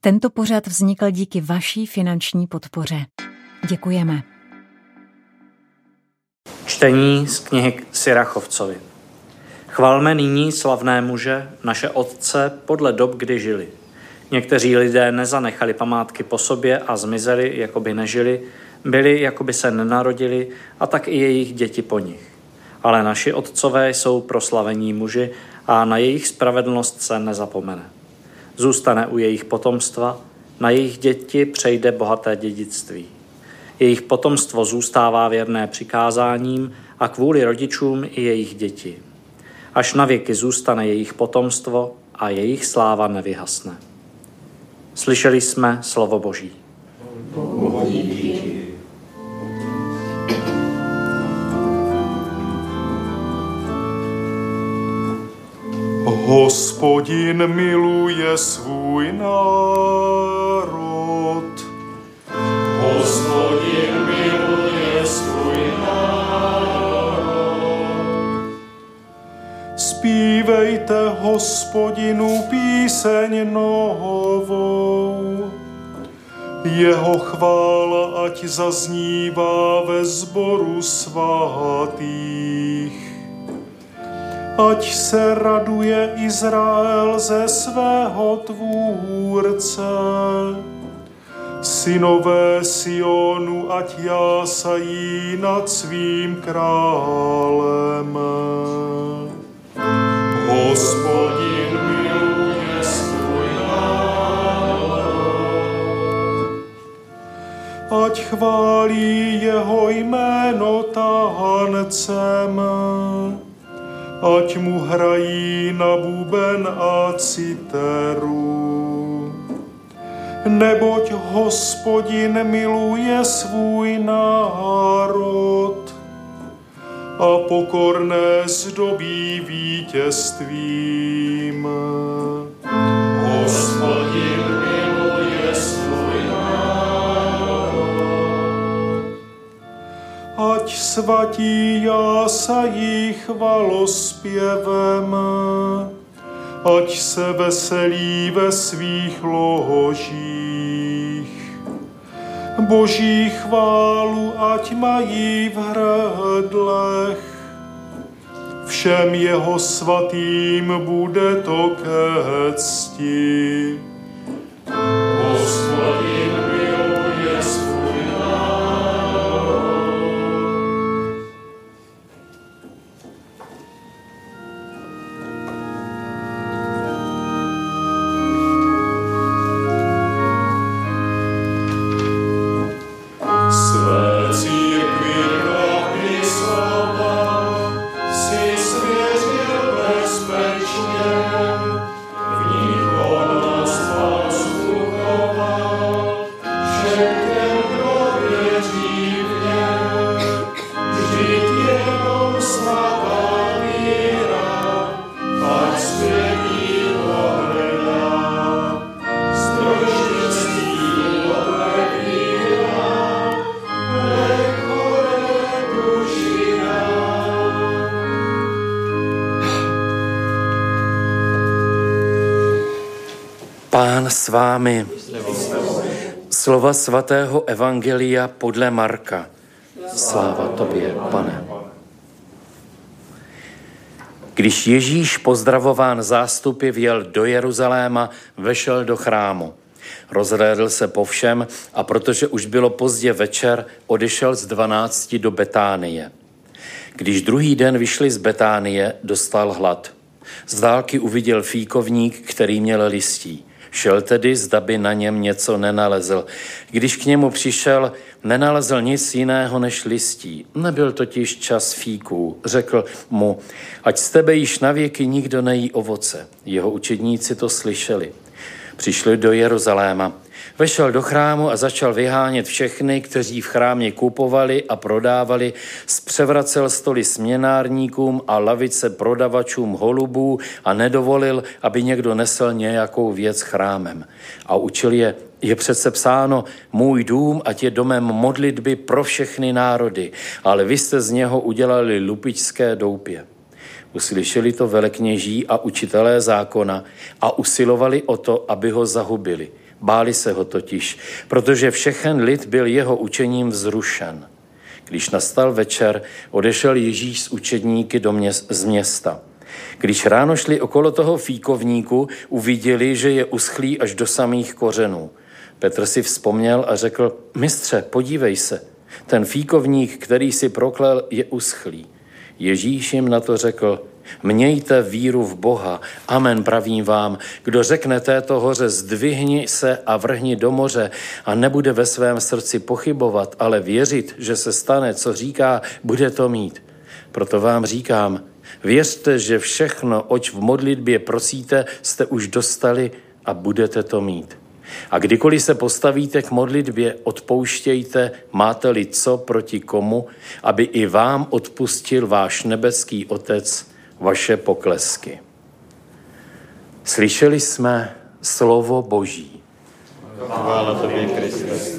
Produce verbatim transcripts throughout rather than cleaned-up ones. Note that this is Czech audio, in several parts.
Tento pořad vznikl díky vaší finanční podpoře. Děkujeme. Čtení z knihy Sirachovcovi. Chvalme nyní slavné muže, naše otce, podle dob, kdy žili. Někteří lidé nezanechali památky po sobě a zmizeli, jako by nežili, byli, jako by se nenarodili, a tak i jejich děti po nich. Ale naši otcové jsou proslavení muži a na jejich spravedlnost se nezapomene. Zůstane u jejich potomstva, na jejich děti přejde bohaté dědictví. Jejich potomstvo zůstává věrné přikázáním a kvůli rodičům i jejich děti. Až na věky zůstane jejich potomstvo a jejich sláva nevyhasne. Slyšeli jsme slovo Boží. Hospodin miluje svůj národ. Hospodin miluje svůj národ. Zpívejte Hospodinu píseň novou. Jeho chvála ať zaznívá ve sboru svatých. Ať se raduje Izrael ze svého tvůrce. Synové Sionu, ať jásají nad svým králem. Hospodin miluje svůj národ. Ať chválí jeho jméno tahancem. Ať mu hrají na buben a citeru. Neboť Hospodin miluje svůj národ a pokorné zdobí vítězstvím. Hospodin miluje svůj národ. Ať svatí jásají chvalospěvem, ať se veselí ve svých ložích. Boží chválu ať mají v hrdlech, všem jeho svatým bude to ke cti. Hospodin miluje svůj národ. Pán s vámi. Slova svatého evangelia podle Marka. Sláva tobě, Pane. Když Ježíš pozdravován zástupy vjel do Jeruzaléma, vešel do chrámu. Rozhlédl se po všem a protože už bylo pozdě večer, odešel z dvanácti do Betánie. Když druhý den vyšli z Betánie, dostal hlad. Z dálky uviděl fíkovník, který měl listí. Šel tedy, zda by na něm něco nenalezl. Když k němu přišel, nenalezl nic jiného než listí. Nebyl totiž čas fíků. Řekl mu, ať z tebe již navěky nikdo nejí ovoce. Jeho učedníci to slyšeli. Přišli do Jeruzaléma. Vešel do chrámu a začal vyhánět všechny, kteří v chrámě kupovali a prodávali, zpřevracel stoly směnárníkům a lavice prodavačům holubů a nedovolil, aby někdo nesl nějakou věc chrámem. A učil je, je přece psáno, můj dům, ať je domem modlitby pro všechny národy, ale vy jste z něho udělali lupičské doupě. Uslyšeli to velekněží a učitelé zákona a usilovali o to, aby ho zahubili. Báli se ho totiž, protože všechen lid byl jeho učením vzrušen. Když nastal večer, odešel Ježíš s učedníky do měst, z města. Když ráno šli okolo toho fíkovníku, uviděli, že je uschlý až do samých kořenů. Petr si vzpomněl a řekl, mistře, podívej se, ten fíkovník, který si proklel, je uschlý. Ježíš jim na to řekl, mějte víru v Boha, amen pravím vám, kdo řekne této hoře zdvihni se a vrhni do moře a nebude ve svém srdci pochybovat, ale věřit, že se stane, co říká, bude to mít. Proto vám říkám, věřte, že všechno, oč v modlitbě prosíte, jste už dostali a budete to mít. A kdykoliv se postavíte k modlitbě, odpouštějte, máte-li co proti komu, aby i vám odpustil váš nebeský Otec vaše poklesky. Slyšeli jsme slovo Boží. Chvála tobě, Kriste.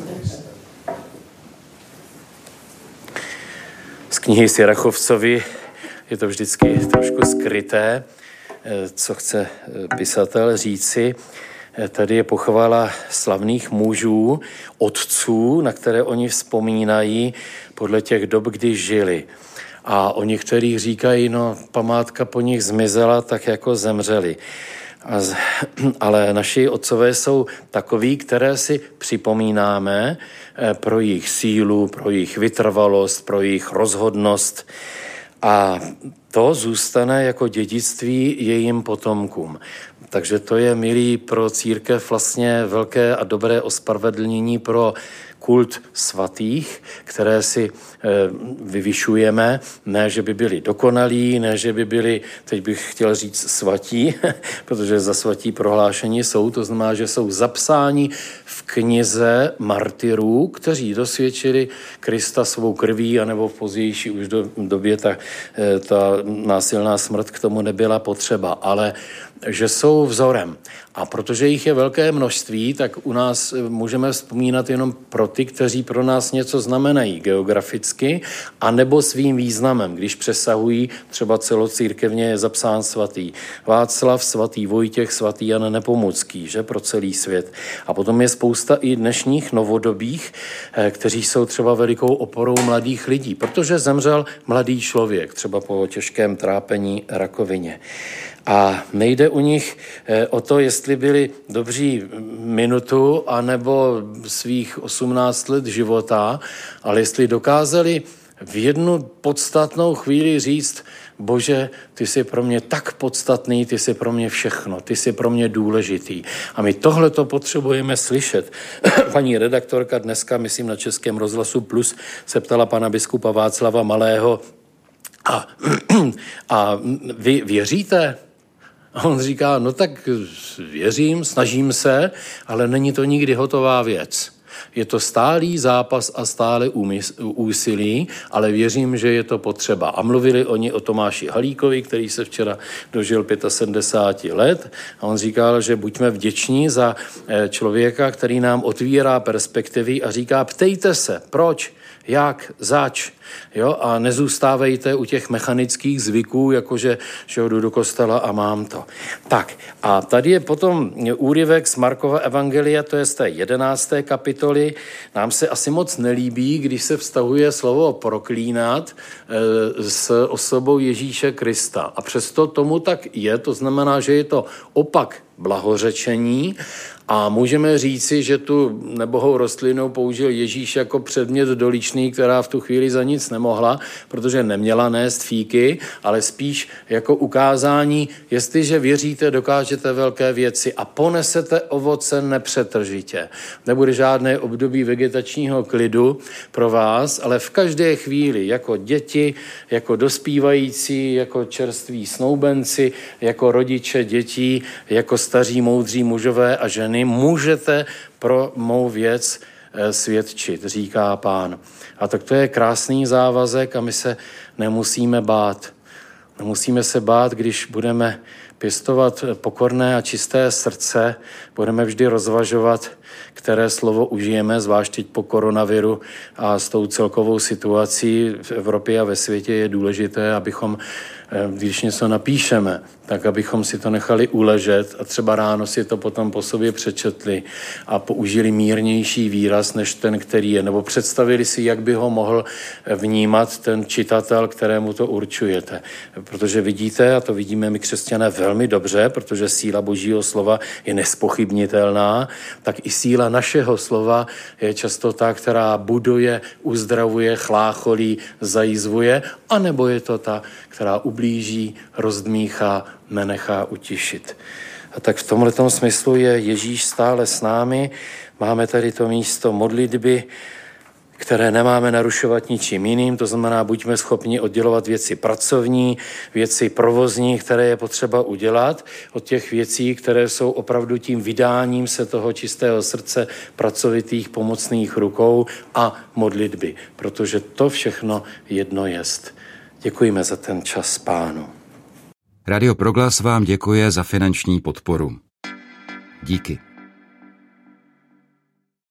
Z knihy Sirachovcovi je to vždycky trošku skryté, co chce pisatel říci. Tady je pochvala slavných mužů, otců, na které oni vzpomínají podle těch dob, kdy žili. A o některých říkají, no památka po nich zmizela, tak jako zemřeli. A z, ale naši otcové jsou takoví, které si připomínáme pro jejich sílu, pro jejich vytrvalost, pro jejich rozhodnost. A to zůstane jako dědictví jejím potomkům. Takže to je, milí, pro církev vlastně velké a dobré ospravedlnění pro kult svatých, které si e, vyvyšujeme, ne, že by byli dokonalí, ne, že by byli, teď bych chtěl říct svatí, protože za svatí prohlášení jsou, to znamená, že jsou zapsáni v knize martyrů, kteří dosvědčili Krista svou krví, anebo v pozdější už do, době ta, ta násilná smrt k tomu nebyla potřeba, ale že jsou vzorem. A protože jich je velké množství, tak u nás můžeme vzpomínat jenom pro ty, kteří pro nás něco znamenají geograficky, anebo svým významem, když přesahují, třeba celocírkevně je zapsán svatý Václav, svatý Vojtěch, svatý Jan Nepomucký, že pro celý svět. A potom je spousta i dnešních novodobých, kteří jsou třeba velikou oporou mladých lidí, protože zemřel mladý člověk, třeba po těžkém trápení rakovině. A nejde u nich o to, jestli byli dobří minutu anebo svých osmnáct let života, ale jestli dokázali v jednu podstatnou chvíli říct, Bože, ty jsi pro mě tak podstatný, ty jsi pro mě všechno, ty jsi pro mě důležitý. A my tohleto potřebujeme slyšet. Paní redaktorka dneska, myslím na Českém rozhlasu Plus, se ptala pana biskupa Václava Malého, a, a vy věříte? A on říká, no tak věřím, snažím se, ale není to nikdy hotová věc. Je to stálý zápas a stále úsilí, ale věřím, že je to potřeba. A mluvili oni o Tomáši Halíkovi, který se včera dožil sedmdesát pět let. A on říkal, že buďme vděční za člověka, který nám otvírá perspektivy a říká, ptejte se, proč, jak, zač. Jo? A nezůstávejte u těch mechanických zvyků, jakože že jdu do kostela a mám to. Tak a tady je potom úryvek z Markova evangelia, to je z té jedenácté kapitoly. Nám se asi moc nelíbí, když se vztahuje slovo proklínat e, s osobou Ježíše Krista. A přesto tomu tak je, to znamená, že je to opak blahořečení a můžeme říci, že tu nebohou rostlinu použil Ježíš jako předmět doličný, která v tu chvíli za nic nemohla, protože neměla nést fíky, ale spíš jako ukázání, jestliže věříte, dokážete velké věci a ponesete ovoce nepřetržitě. Nebude žádné období vegetačního klidu pro vás, ale v každé chvíli, jako děti, jako dospívající, jako čerství snoubenci, jako rodiče dětí, jako staří moudří mužové a ženy, můžete pro mou věc svědčit, říká Pán. A tak to je krásný závazek a my se nemusíme bát. Nemusíme se bát, když budeme pěstovat pokorné a čisté srdce, budeme vždy rozvažovat, které slovo užijeme, zvlášť teď po koronaviru a s tou celkovou situací v Evropě a ve světě je důležité, abychom když něco napíšeme, tak abychom si to nechali uležet a třeba ráno si to potom po sobě přečetli a použili mírnější výraz než ten, který je, nebo představili si, jak by ho mohl vnímat ten čitatel, kterému to určujete. Protože vidíte, a to vidíme my křesťané velmi dobře, protože síla Božího slova je nespochybnitelná, tak i síla našeho slova je často ta, která buduje, uzdravuje, chlácholí, zajízvuje, anebo je to ta, která ublíží, rozdmíchá, nenechá utišit. A tak v tomhletom smyslu je Ježíš stále s námi. Máme tady to místo modlitby, které nemáme narušovat ničím jiným, to znamená, buďme schopni oddělovat věci pracovní, věci provozní, které je potřeba udělat, od těch věcí, které jsou opravdu tím vydáním se toho čistého srdce, pracovitých pomocných rukou a modlitby, protože to všechno jedno jest. Děkujeme za ten čas Pánu. Radio Proglas vám děkuje za finanční podporu. Díky.